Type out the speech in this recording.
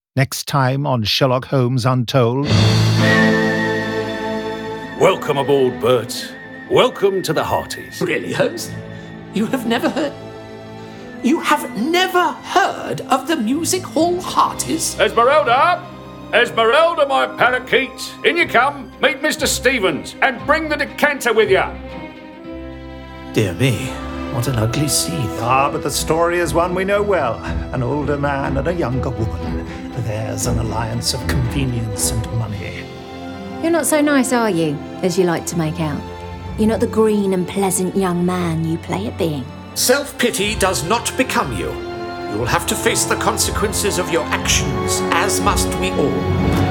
Next time on Sherlock Holmes Untold. Welcome aboard, Bert. Welcome to the Hearties. Really, Holmes? You have never heard of the Music Hall Hearties? Esmeralda! Esmeralda, my parakeet! In you come. Meet Mr. Stevens and bring the decanter with you. Dear me, what an ugly scene. But the story is one we know well. An older man and a younger woman. There's an alliance of convenience and money. You're not so nice, are you, as you like to make out? You're not the green and pleasant young man you play at being. Self-pity does not become you. You will have to face the consequences of your actions, as must we all.